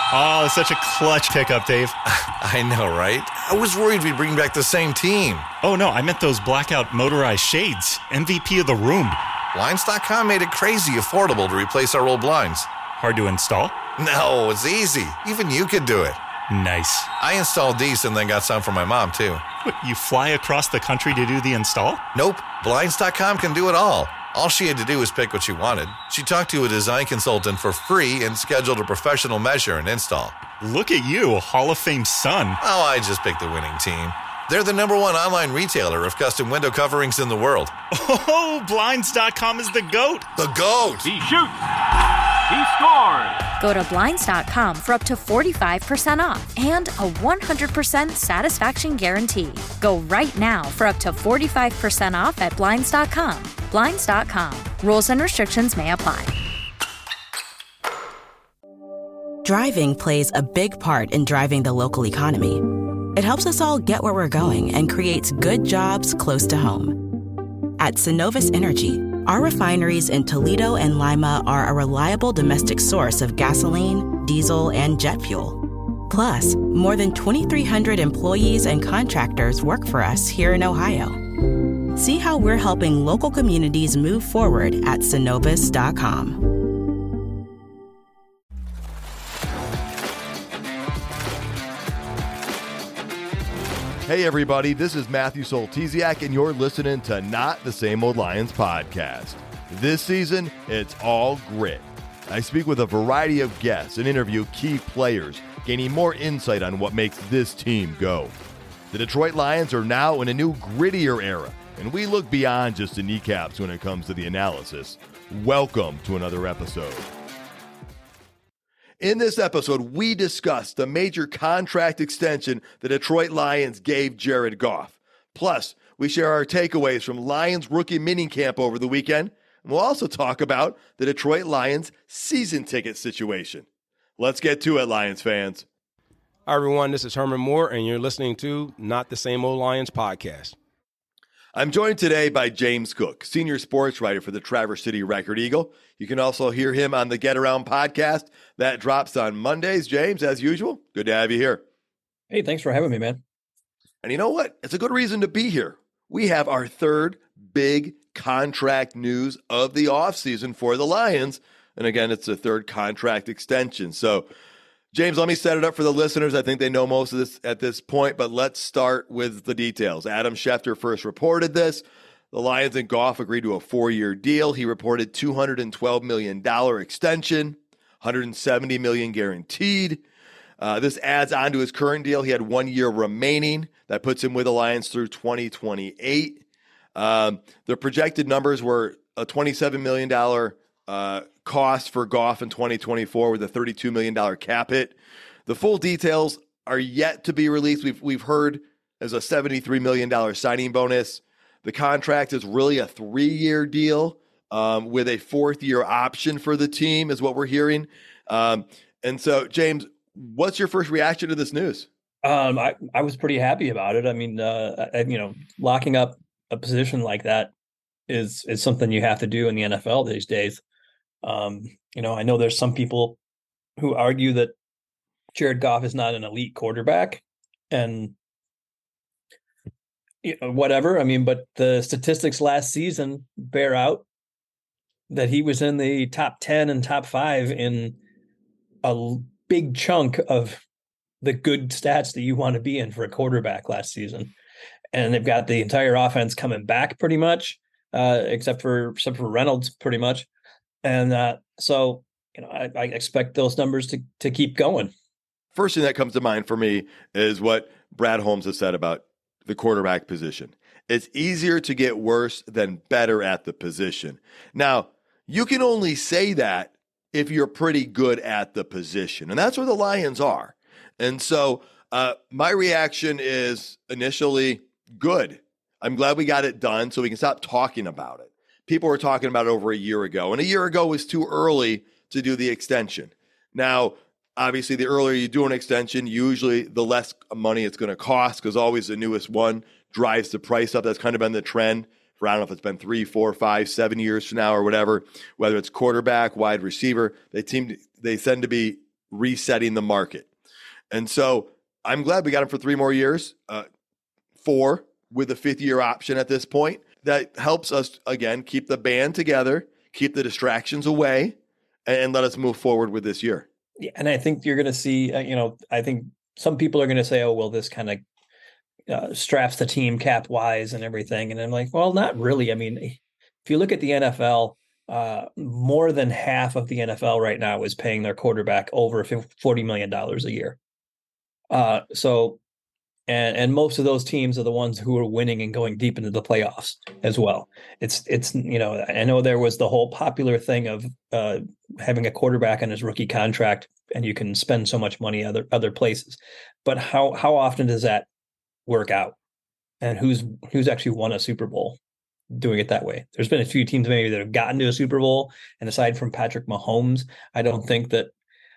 Oh, such a clutch pickup, Dave. I know, right? I was worried we'd bring back the same team. Oh, no, I meant those blackout motorized shades. MVP of the room. Blinds.com made it crazy affordable to replace our old blinds. Hard to install? No, it's easy. Even you could do it. Nice. I installed these and then got some for my mom, too. What, you fly across the country to do the install? Nope. Blinds.com can do it all. All she had to do was pick what she wanted. She talked to a design consultant for free and scheduled a professional measure and install. Look at you, a Hall of Fame son. Oh, I just picked the winning team. They're the #1 online retailer of custom window coverings in the world. Oh, Blinds.com is the GOAT. The GOAT! He shoots! He scores! Go to Blinds.com for up to 45% off and a 100% satisfaction guarantee. Go right now for up to 45% off at Blinds.com. Blinds.com. Rules and restrictions may apply. Driving plays a big part in driving the local economy. It helps us all get where we're going and creates good jobs close to home. At Synovus Energy, our refineries in Toledo and Lima are a reliable domestic source of gasoline, diesel, and jet fuel. Plus, more than 2,300 employees and contractors work for us here in Ohio. See how we're helping local communities move forward at Synovus.com. Hey everybody, this is Matthew Soltesiak, and you're listening to Not the Same Old Lions podcast. This season, it's all grit. I speak with a variety of guests and interview key players, gaining more insight on what makes this team go. The Detroit Lions are now in a new grittier era, and we look beyond just the kneecaps when it comes to the analysis. Welcome to another episode. In this episode, we discuss the major contract extension the Detroit Lions gave Jared Goff. Plus, we share our takeaways from Lions rookie minicamp over the weekend, and we'll also talk about the Detroit Lions season ticket situation. Let's get to it, Lions fans. Hi, everyone. This is Herman Moore, and you're listening to Not the Same Old Lions podcast. I'm joined today by James Cook, senior sports writer for the Traverse City Record Eagle. You can also hear him on the Get Around podcast that drops on Mondays. James, as usual, good to have you here. Hey, thanks for having me, man. And you know what? It's a good reason to be here. We have our third big contract news of the offseason for the Lions. And again, it's the third contract extension. So, James, let me set it up for the listeners. I think they know most of this at this point, but let's start with the details. Adam Schefter first reported this. The Lions and Goff agreed to a 4-year deal. He reported $212 million extension, $170 million guaranteed. This adds on to his current deal. He had 1 year remaining. That puts him with the Lions through 2028. The projected numbers were a $27 million cost for Goff in 2024 with a $32 million cap hit. The full details are yet to be released. We've heard there's a $73 million signing bonus. The contract is really a 3-year deal with a 4th-year option for the team is what we're hearing. And so, James, what's your first reaction to this news? I was pretty happy about it. I mean, locking up a position like that is something you have to do in the NFL these days. I know there's some people who argue that Jared Goff is not an elite quarterback, and whatever. I mean, but the statistics last season bear out that he was in the top 10 and top 5 in a big chunk of the good stats that you want to be in for a quarterback last season. And they've got the entire offense coming back pretty much, except for Reynolds pretty much. And so I expect those numbers to keep going. First thing that comes to mind for me is what Brad Holmes has said about the quarterback position. It's easier to get worse than better at the position. Now, you can only say that if you're pretty good at the position, and that's where the Lions are. And so my reaction is initially good. I'm glad we got it done so we can stop talking about it. People were talking about it over a year ago, and a year ago was too early to do the extension. Now, obviously, the earlier you do an extension, usually the less money it's going to cost because always the newest one drives the price up. That's kind of been the trend for, I don't know if it's been 3, 4, 5, 7 years from now or whatever, whether it's quarterback, wide receiver, they tend to be resetting the market. And so I'm glad we got him for 3 more years, 4 with a 5th-year option at this point. That helps us, again, keep the band together, keep the distractions away, and let us move forward with this year. Yeah, and I think you're going to see, I think some people are going to say, oh, well, this kind of straps the team cap-wise and everything. And I'm like, well, not really. I mean, if you look at the NFL, more than half of the NFL right now is paying their quarterback over $40 million a year. And most of those teams are the ones who are winning and going deep into the playoffs as well. It's I know there was the whole popular thing of having a quarterback on his rookie contract, and you can spend so much money other places. But how often does that work out? And who's actually won a Super Bowl doing it that way? There's been a few teams maybe that have gotten to a Super Bowl, and aside from Patrick Mahomes, I don't think that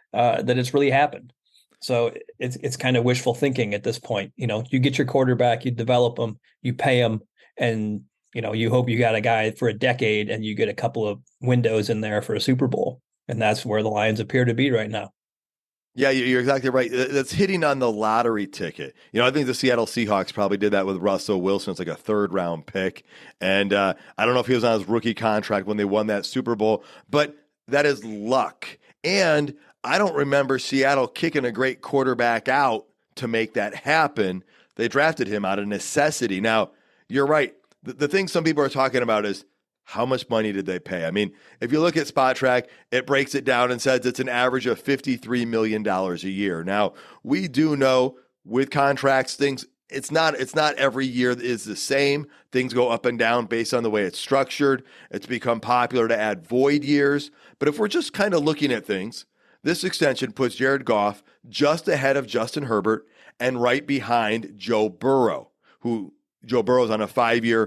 it's really happened. So it's kind of wishful thinking at this point. You get your quarterback, you develop them, you pay them, and you hope you got a guy for a decade, and you get a couple of windows in there for a Super Bowl, and that's where the Lions appear to be right now. Yeah, you're exactly right. That's hitting on the lottery ticket. I think the Seattle Seahawks probably did that with Russell Wilson. It's like a 3rd-round pick, and I don't know if he was on his rookie contract when they won that Super Bowl, but that is luck. And I don't remember Seattle kicking a great quarterback out to make that happen. They drafted him out of necessity. Now, you're right. The thing some people are talking about is how much money did they pay? I mean, if you look at SpotTrack, it breaks it down and says it's an average of $53 million a year. Now, we do know with contracts, it's not every year is the same. Things go up and down based on the way it's structured. It's become popular to add void years. But if we're just kind of looking at things, this extension puts Jared Goff just ahead of Justin Herbert and right behind Joe Burrow, who Joe Burrow's on a 5-year,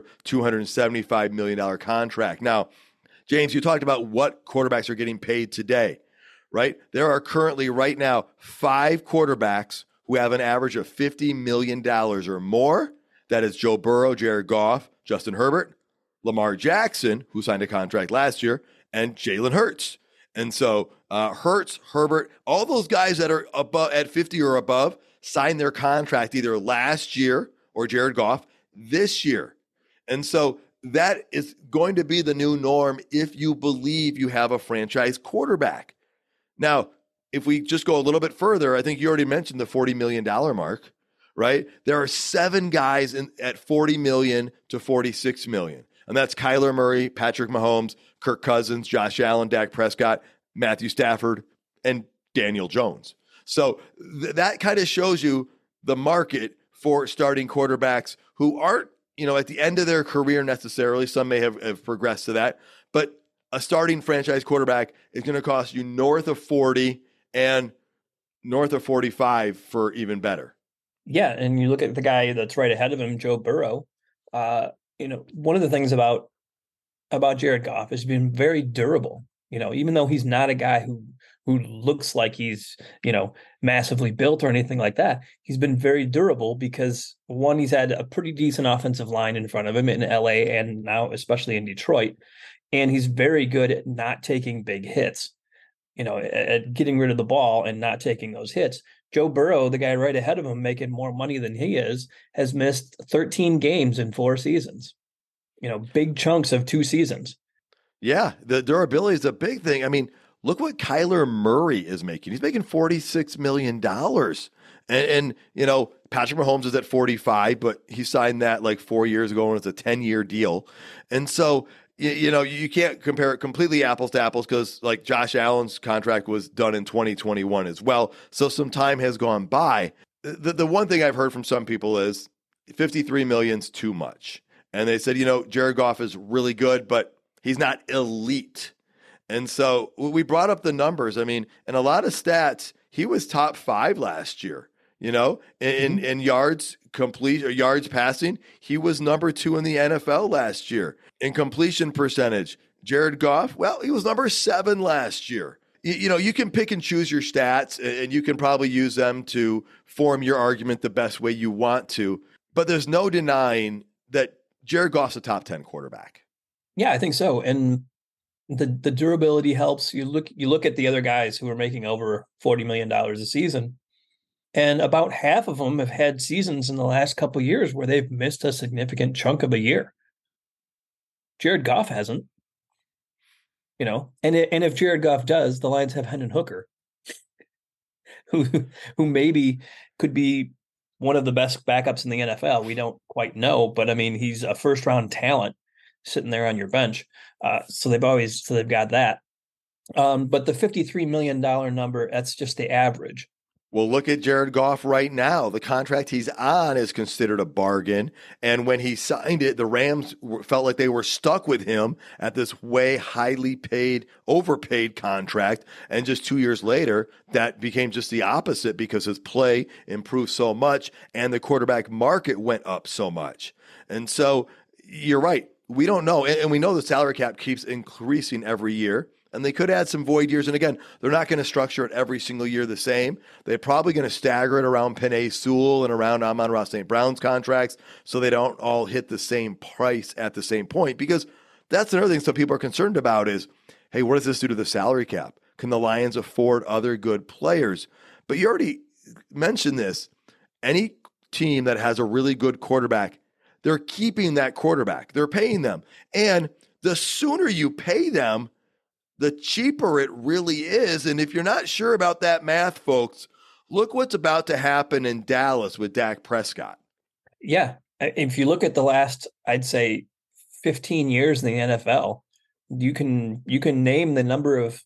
$275 million contract. Now, James, you talked about what quarterbacks are getting paid today, right? There are currently right now 5 quarterbacks who have an average of $50 million or more. That is Joe Burrow, Jared Goff, Justin Herbert, Lamar Jackson, who signed a contract last year, and Jalen Hurts. And so Hurts, Herbert, all those guys that are above at 50 or above signed their contract either last year or Jared Goff this year. And so that is going to be the new norm if you believe you have a franchise quarterback. Now, if we just go a little bit further, I think you already mentioned the $40 million mark, right? There are 7 guys at $40 million to $46 million. And that's Kyler Murray, Patrick Mahomes, Kirk Cousins, Josh Allen, Dak Prescott, Matthew Stafford, and Daniel Jones. So that kind of shows you the market for starting quarterbacks who aren't, at the end of their career necessarily. Some may have progressed to that. But a starting franchise quarterback is going to cost you north of 40 and north of 45 for even better. Yeah, and you look at the guy that's right ahead of him, Joe Burrow. One of the things about Jared Goff has been very durable. Even though he's not a guy who looks like he's, massively built or anything like that, he's been very durable because, one, he's had a pretty decent offensive line in front of him in LA and now especially in Detroit. And he's very good at not taking big hits, at getting rid of the ball and not taking those hits. Joe Burrow, the guy right ahead of him, making more money than he is, has missed 13 games in 4 seasons, big chunks of 2 seasons. Yeah, the durability is a big thing. I mean, look what Kyler Murray is making. He's making $46 million. And Patrick Mahomes is at 45, but he signed that like 4 years ago, and it's a 10-year deal. And so, you can't compare it completely apples to apples because like Josh Allen's contract was done in 2021 as well. So some time has gone by. The one thing I've heard from some people is $53 million's too much. And they said, Jared Goff is really good, but he's not elite. And so we brought up the numbers. I mean, in a lot of stats, he was top 5 last year, in yards complete or yards passing. He was number 2 in the NFL last year. In completion percentage, Jared Goff, well, he was number 7 last year. You can pick and choose your stats, and you can probably use them to form your argument the best way you want to. But there's no denying that Jared Goff's a top 10 quarterback. Yeah, I think so. And The durability helps. You look at the other guys who are making over $40 million a season, and about half of them have had seasons in the last couple of years where they've missed a significant chunk of a year. Jared Goff hasn't, and if Jared Goff does, the Lions have Hendon Hooker, who maybe could be one of the best backups in the NFL. We don't quite know, but I mean, he's a first round talent sitting there on your bench. So they've got that. But the $53 million number, that's just the average. Well, look at Jared Goff right now. The contract he's on is considered a bargain. And when he signed it, the Rams felt like they were stuck with him at this way highly paid, overpaid contract. And just 2 years later, that became just the opposite because his play improved so much and the quarterback market went up so much. And so you're right. We don't know. And we know the salary cap keeps increasing every year. And they could add some void years. And again, they're not going to structure it every single year the same. They're probably going to stagger it around Penei Sewell and around Amon-Ra St. Brown's contracts so they don't all hit the same price at the same point. Because that's another thing some people are concerned about is, hey, what does this do to the salary cap? Can the Lions afford other good players? But you already mentioned this. Any team that has a really good quarterback, they're keeping that quarterback. They're paying them. And the sooner you pay them, the cheaper it really is. And if you're not sure about that math, folks, look what's about to happen in Dallas with Dak Prescott. Yeah. If you look at the last, I'd say 15 years in the NFL, you can name the number of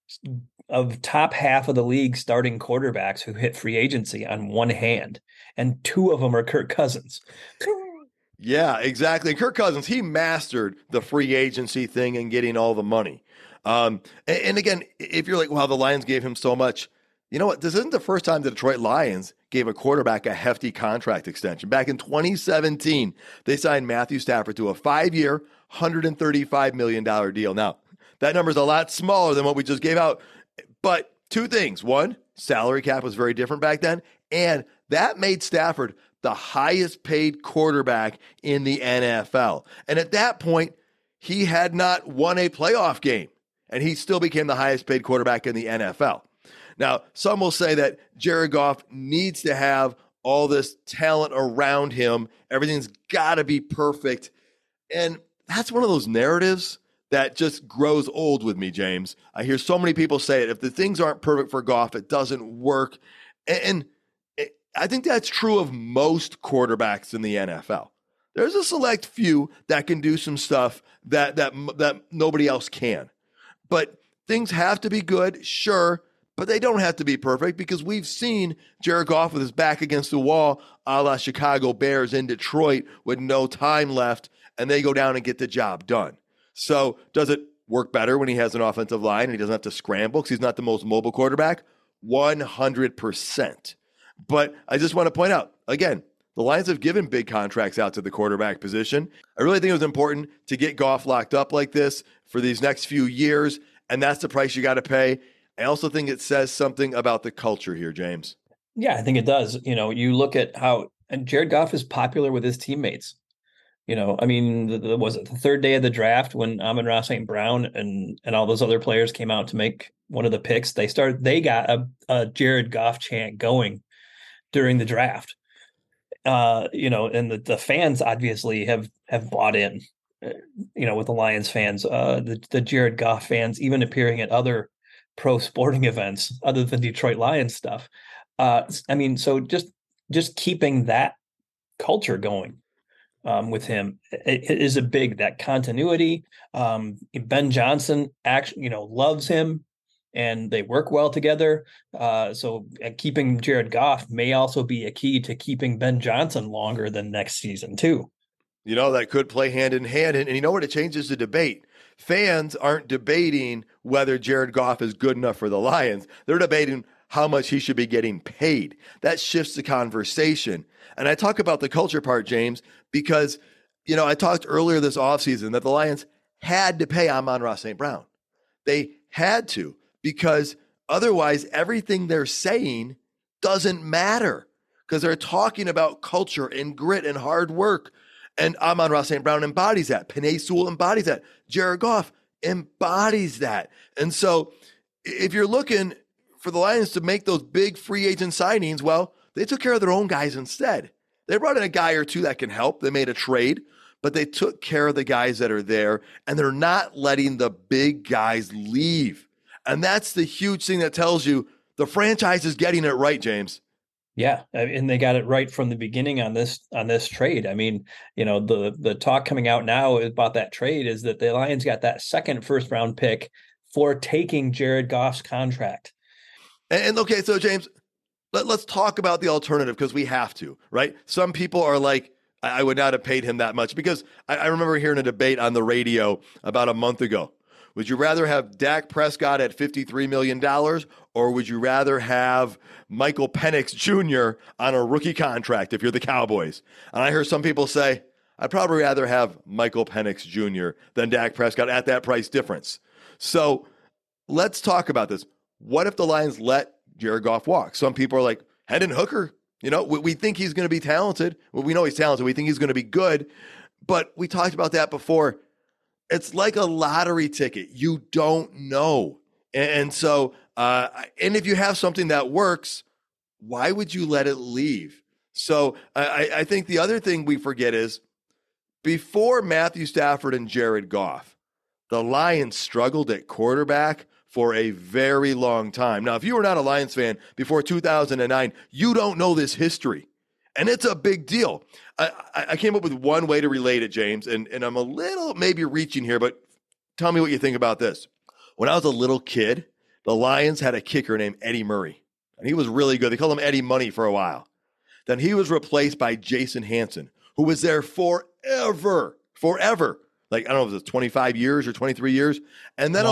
top half of the league starting quarterbacks who hit free agency on one hand. And two of them are Kirk Cousins. Yeah, exactly. Kirk Cousins, he mastered the free agency thing and getting all the money. And again, if you're like, wow, the Lions gave him so much, you know what? This isn't the first time the Detroit Lions gave a quarterback a hefty contract extension. Back in 2017, they signed Matthew Stafford to a 5-year, $135 million deal. Now, that number is a lot smaller than what we just gave out. But two things. One, salary cap was very different back then. And that made Stafford the highest paid quarterback in the NFL. And at that point, he had not won a playoff game. And he still became the highest paid quarterback in the NFL. Now, some will say that Jared Goff needs to have all this talent around him. Everything's got to be perfect. And that's one of those narratives that just grows old with me, James. I hear so many people say it. If the things aren't perfect for Goff, it doesn't work. And I think that's true of most quarterbacks in the NFL. There's a select few that can do some stuff that nobody else can. But things have to be good, sure, but they don't have to be perfect because we've seen Jared Goff with his back against the wall a la Chicago Bears in Detroit with no time left, and they go down and get the job done. So does it work better when he has an offensive line and he doesn't have to scramble because he's not the most mobile quarterback? 100%. But I just want to point out, again, the Lions have given big contracts out to the quarterback position. I really think it was important to get Goff locked up like this for these next few years, and that's the price you got to pay. I also think it says something about the culture here, James. Yeah, I think it does. You look at how and Jared Goff is popular with his teammates. I mean, was it the third day of the draft when Amon-Ra St. Brown and all those other players came out to make one of the picks? They got a Jared Goff chant going during the draft. And the fans obviously have bought in, with the Lions fans, the Jared Goff fans, even appearing at other pro sporting events other than Detroit Lions stuff. So just keeping that culture going with him it is that continuity. Ben Johnson actually, loves him. And they work well together. So keeping Jared Goff may also be a key to keeping Ben Johnson longer than next season, too. That could play hand in hand. And you know what? It changes the debate. Fans aren't debating whether Jared Goff is good enough for the Lions. They're debating how much he should be getting paid. That shifts the conversation. And I talk about the culture part, James, because, I talked earlier this offseason that the Lions had to pay Amon-Ra St. Brown. They had to. Because otherwise, everything they're saying doesn't matter because they're talking about culture and grit and hard work. And Amon-Ra St. Brown embodies that. Penei Sewell embodies that. Jared Goff embodies that. And so if you're looking for the Lions to make those big free agent signings, well, they took care of their own guys instead. They brought in a guy or two that can help. They made a trade, but they took care of the guys that are there, and they're not letting the big guys leave. And that's the huge thing that tells you the franchise is getting it right, James. Yeah, and they got it right from the beginning on this trade. I mean, the talk coming out now about that trade is that the Lions got that second first-round pick for taking Jared Goff's contract. And okay, so James, let's talk about the alternative because we have to, right? Some people are like, I would not have paid him that much because I remember hearing a debate on the radio about a month ago. Would you rather have Dak Prescott at $53 million or would you rather have Michael Penix Jr. on a rookie contract if you're the Cowboys? And I heard some people say, I'd probably rather have Michael Penix Jr. than Dak Prescott at that price difference. So let's talk about this. What if the Lions let Jared Goff walk? Some people are like, Hendon Hooker, we think he's going to be talented. Well, we know he's talented. We think he's going to be good. But we talked about that before. It's like a lottery ticket. You don't know. And so, and if you have something that works, why would you let it leave? So I think the other thing we forget is before Matthew Stafford and Jared Goff, the Lions struggled at quarterback for a very long time. Now, if you were not a Lions fan before 2009, you don't know this history. And it's a big deal. I came up with one way to relate it, James, and I'm a little maybe reaching here, but tell me what you think about this. When I was a little kid, the Lions had a kicker named Eddie Murray, and he was really good. They called him Eddie Money for a while. Then he was replaced by Jason Hanson, who was there forever. Like, I don't know if it was 25 years or 23 years. And then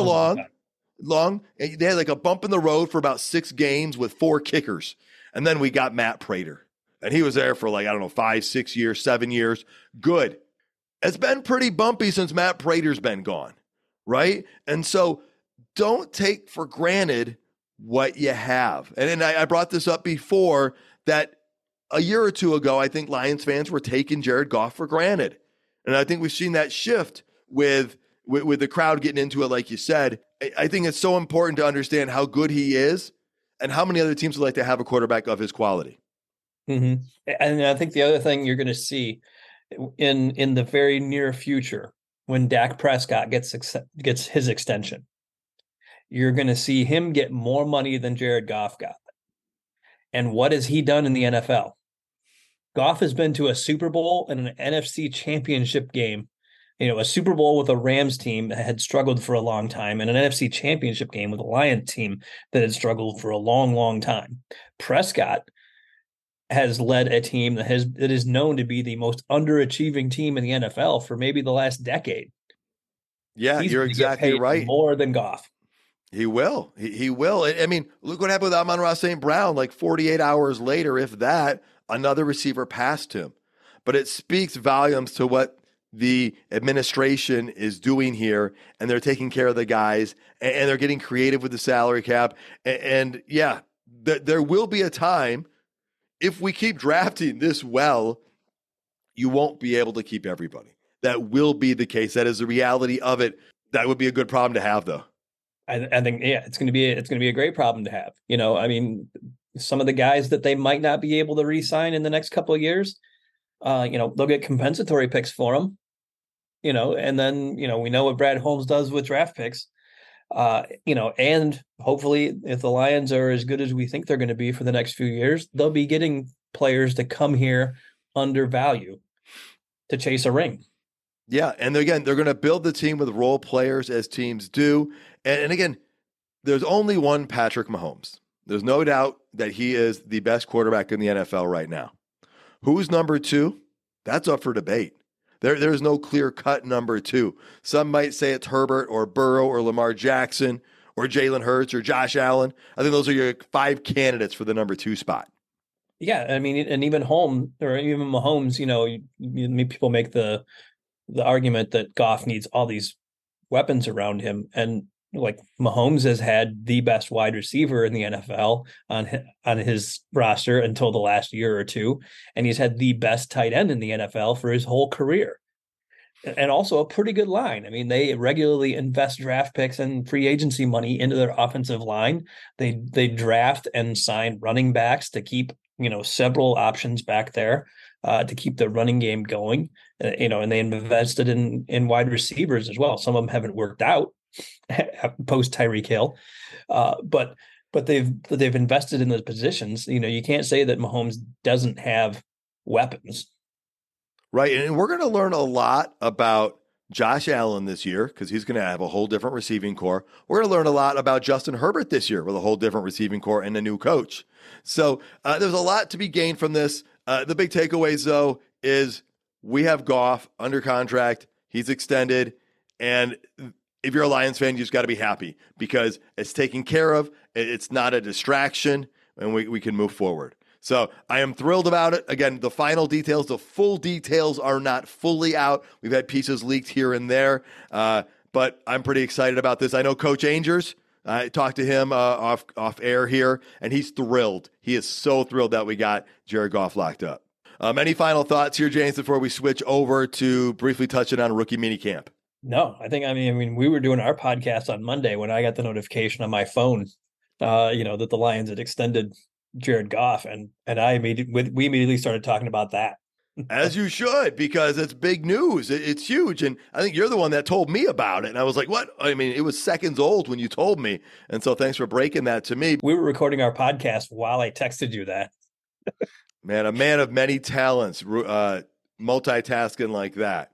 they had like a bump in the road for about 6 games with 4 kickers. And then we got Matt Prater. And he was there for 5, 6 years, 7 years. Good. It's been pretty bumpy since Matt Prater's been gone, right? And so don't take for granted what you have. And I brought this up before that a year or two ago, I think Lions fans were taking Jared Goff for granted. And I think we've seen that shift with the crowd getting into it, like you said. I think it's so important to understand how good he is and how many other teams would like to have a quarterback of his quality. Mm-hmm. And I think the other thing you're going to see in the very near future, when Dak Prescott gets his extension, you're going to see him get more money than Jared Goff got. And what has he done in the NFL? Goff has been to a Super Bowl and an NFC championship game, a Super Bowl with a Rams team that had struggled for a long time and an NFC championship game with a Lions team that had struggled for a long, long time. Prescott has led a team that is known to be the most underachieving team in the NFL for maybe the last decade. Yeah, you're exactly right. More than Goff. He will. He will. I mean, look what happened with Amon-Ra St. Brown. Like 48 hours later, if that, another receiver passed him. But it speaks volumes to what the administration is doing here, and they're taking care of the guys, and they're getting creative with the salary cap. And yeah, there will be a time, if we keep drafting this well, you won't be able to keep everybody. That will be the case. That is the reality of it. That would be a good problem to have, though. I think, it's going to be a great problem to have. I mean, some of the guys that they might not be able to re-sign in the next couple of years, they'll get compensatory picks for them, and then, we know what Brad Holmes does with draft picks, and hopefully if the Lions are as good as we think they're going to be for the next few years, they'll be getting players to come here under value to chase a ring. Yeah. And again, they're going to build the team with role players as teams do. And again, there's only one Patrick Mahomes. There's no doubt that he is the best quarterback in the NFL right now. Who's number 2? That's up for debate. There's no clear-cut number 2. Some might say it's Herbert or Burrow or Lamar Jackson or Jalen Hurts or Josh Allen. I think those are your 5 candidates for the number 2 spot. Yeah, I mean, and even Mahomes, people make the argument that Goff needs all these weapons around him, and like Mahomes has had the best wide receiver in the NFL on his roster until the last year or two, and he's had the best tight end in the NFL for his whole career. and also a pretty good line. I mean, they regularly invest draft picks and free agency money into their offensive line. They draft and sign running backs to keep, several options back there to keep the running game going. And they invested in wide receivers as well. Some of them haven't worked out post Tyreek Hill, but they've invested in those positions. You can't say that Mahomes doesn't have weapons. Right. And we're going to learn a lot about Josh Allen this year because he's going to have a whole different receiving core. We're going to learn a lot about Justin Herbert this year with a whole different receiving core and a new coach. So there's a lot to be gained from this. The big takeaways, though, is we have Goff under contract. He's extended. And if you're a Lions fan, you just got to be happy because it's taken care of. It's not a distraction, and we can move forward. So I am thrilled about it. Again, the final details, the full details are not fully out. We've had pieces leaked here and there, but I'm pretty excited about this. I know Coach Angers. I talked to him off air here, and he's thrilled. He is so thrilled that we got Jared Goff locked up. Any final thoughts here, James, before we switch over to briefly touching on rookie minicamp? No, I mean, we were doing our podcast on Monday when I got the notification on my phone, that the Lions had extended Jared Goff, and we immediately started talking about that. As you should, because it's big news. It's huge, and I think you're the one that told me about it, and I was like, what? I mean, it was seconds old when you told me, and so thanks for breaking that to me. We were recording our podcast while I texted you that. Man, a man of many talents, multitasking like that.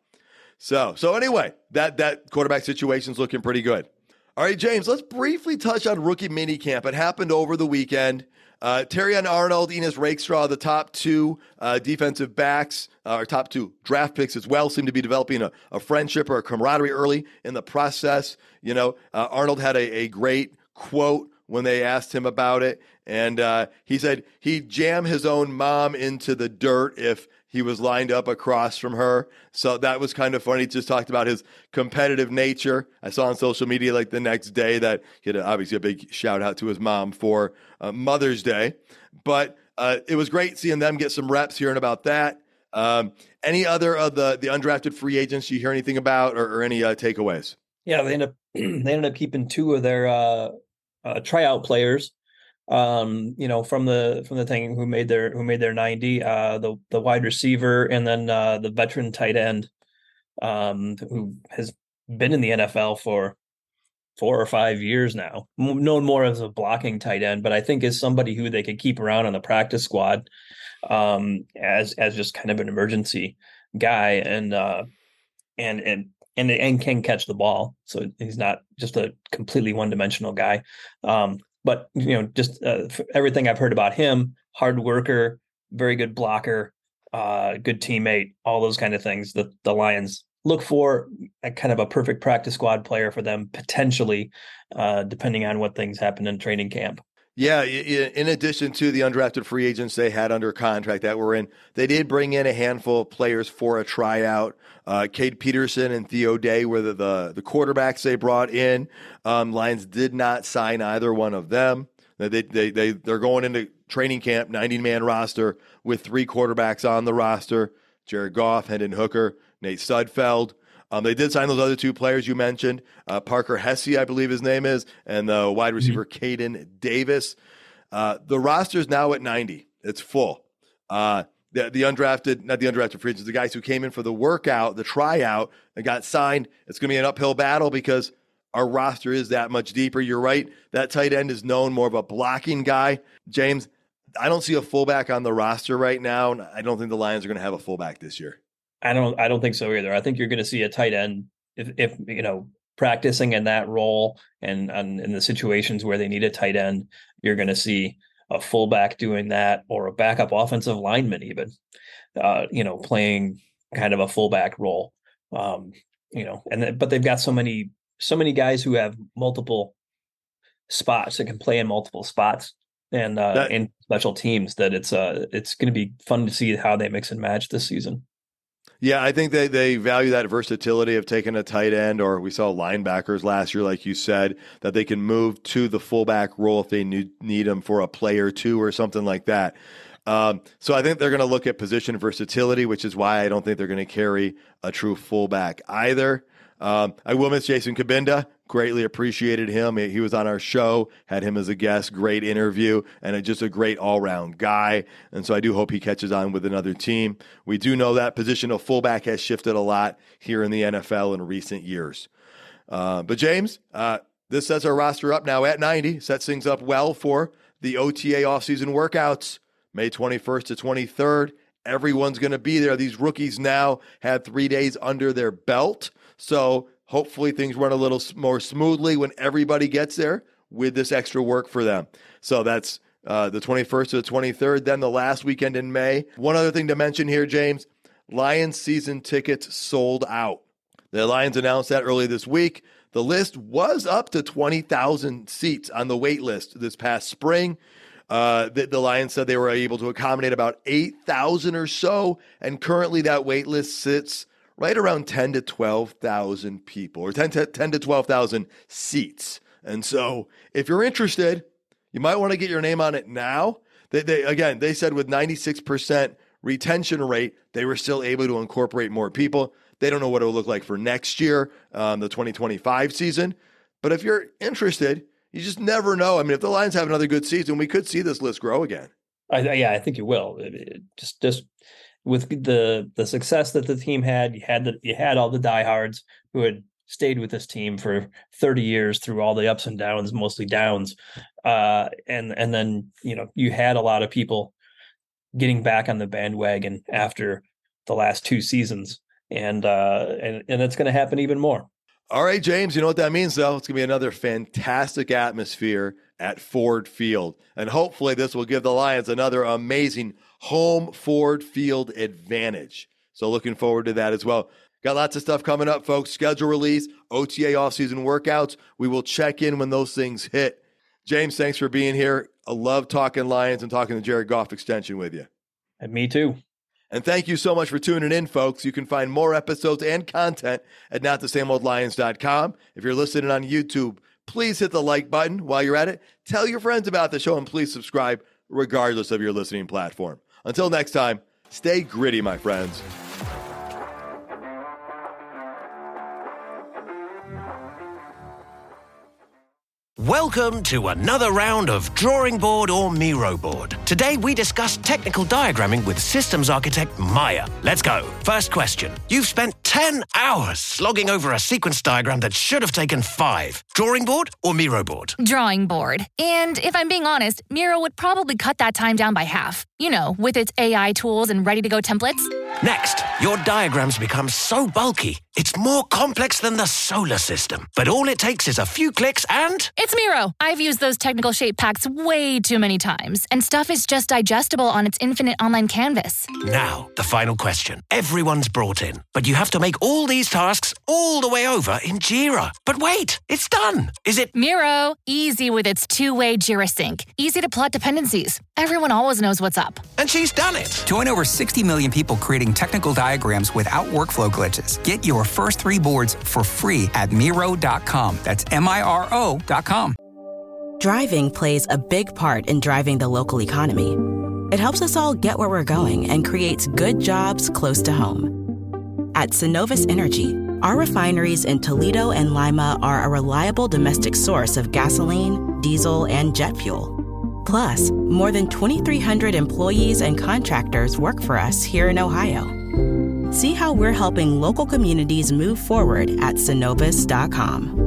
So anyway, that quarterback situation's looking pretty good. All right, James, let's briefly touch on rookie minicamp. It happened over the weekend. Terrion Arnold, Enos Rakestraw, the top two defensive backs, or top two draft picks as well, seem to be developing a friendship or a camaraderie early in the process. Arnold had a great quote when they asked him about it, and he said he'd jam his own mom into the dirt if he was lined up across from her. So that was kind of funny. He just talked about his competitive nature. I saw on social media like the next day that he had obviously a big shout out to his mom for Mother's Day. But it was great seeing them get some reps, hearing about that. Any other of the undrafted free agents you hear anything about or any takeaways? Yeah, they ended up keeping two of their tryout players. From the thing who made their 90, the wide receiver, and then the veteran tight end, who has been in the NFL for 4 or 5 years now, known more as a blocking tight end, but I think is somebody who they could keep around on the practice squad, as just kind of an emergency guy, and can catch the ball. So he's not just a completely one-dimensional guy. But, just everything I've heard about him, hard worker, very good blocker, good teammate, all those kind of things that the Lions look for, a kind of a perfect practice squad player for them, potentially, depending on what things happen in training camp. Yeah, in addition to the undrafted free agents they had under contract that were in, they did bring in a handful of players for a tryout. Cade Peterson and Theo Day were the quarterbacks they brought in. Lions did not sign either one of them. They're going into training camp, 90-man roster with 3 quarterbacks on the roster: Jared Goff, Hendon Hooker, Nate Sudfeld. They did sign those other 2 players you mentioned, Parker Hesse, I believe his name is, and the wide receiver Caden Davis. The roster is now at 90. It's full. Not the undrafted free agents, the guys who came in for the workout, the tryout, and got signed. It's going to be an uphill battle because our roster is that much deeper. You're right. That tight end is known more of a blocking guy. James, I don't see a fullback on the roster right now, and I don't think the Lions are going to have a fullback this year. I don't think so either. I think you're going to see a tight end if practicing in that role and in the situations where they need a tight end, you're going to see a fullback doing that, or a backup offensive lineman even, playing kind of a fullback role. But they've got so many guys who have multiple spots that can play in multiple spots and in special teams that it's going to be fun to see how they mix and match this season. Yeah, I think they value that versatility of taking a tight end, or we saw linebackers last year, like you said, that they can move to the fullback role if they need them for a play or two or something like that. So I think they're going to look at position versatility, which is why I don't think they're going to carry a true fullback either. I will miss Jason Kabinda. Greatly appreciated him. He was on our show, had him as a guest. Great interview, and just a great all-round guy. And so I do hope he catches on with another team. We do know that position of fullback has shifted a lot here in the NFL in recent years. But James, this sets our roster up now at 90, sets things up well for the OTA offseason workouts, May 21st to 23rd. Everyone's going to be there. These rookies now had 3 days under their belt. So hopefully things run a little more smoothly when everybody gets there with this extra work for them. So that's the 21st to the 23rd, then the last weekend in May. One other thing to mention here, James, Lions season tickets sold out. The Lions announced that early this week. The list was up to 20,000 seats on the wait list this past spring. The Lions said they were able to accommodate about 8,000 or so, and currently that wait list sits right around 10 to 12,000 people, or 10 to 12,000 seats. And so if you're interested, you might want to get your name on it now. They said with 96% retention rate, they were still able to incorporate more people. They don't know what it will look like for next year, the 2025 season. But if you're interested, you just never know. I mean, if the Lions have another good season, we could see this list grow again. I think you will. Just with the success that the team had, you had all the diehards who had stayed with this team for 30 years through all the ups and downs, mostly downs, and then you had a lot of people getting back on the bandwagon after the last two seasons, and it's going to happen even more. All right, James, you know what that means, though? It's going to be another fantastic atmosphere at Ford Field. And hopefully this will give the Lions another amazing home Ford Field advantage. So looking forward to that as well. Got lots of stuff coming up, folks. Schedule release, OTA offseason workouts. We will check in when those things hit. James, thanks for being here. I love talking Lions and talking the Jared Goff extension with you. And me too. And thank you so much for tuning in, folks. You can find more episodes and content at NotTheSameOldLions.com. If you're listening on YouTube, please hit the like button while you're at it. Tell your friends about the show and please subscribe regardless of your listening platform. Until next time, stay gritty, my friends. Welcome to another round of Drawing Board or Miro Board. Today we discuss technical diagramming with systems architect Maya. Let's go. First question. You've spent 10 hours slogging over a sequence diagram that should have taken 5. Drawing board or Miro board? Drawing board. And if I'm being honest, Miro would probably cut that time down by half. You know, with its AI tools and ready-to-go templates. Next, your diagrams become so bulky, it's more complex than the solar system. But all it takes is a few clicks and... It's Miro. I've used those technical shape packs way too many times, and stuff is just digestible on its infinite online canvas. Now, the final question. Everyone's brought in, but you have to make all these tasks all the way over in Jira. But wait, it's done. Is it... Miro, easy with its two-way Jira sync. Easy to plot dependencies. Everyone always knows what's up. And she's done it. Join over 60 million people creating technical diagrams without workflow glitches. Get your first 3 boards for free at Miro.com. That's MIRO.com. Driving plays a big part in driving the local economy. It helps us all get where we're going and creates good jobs close to home. At Synovus Energy, our refineries in Toledo and Lima are a reliable domestic source of gasoline, diesel, and jet fuel. Plus, more than 2,300 employees and contractors work for us here in Ohio. See how we're helping local communities move forward at Synovus.com.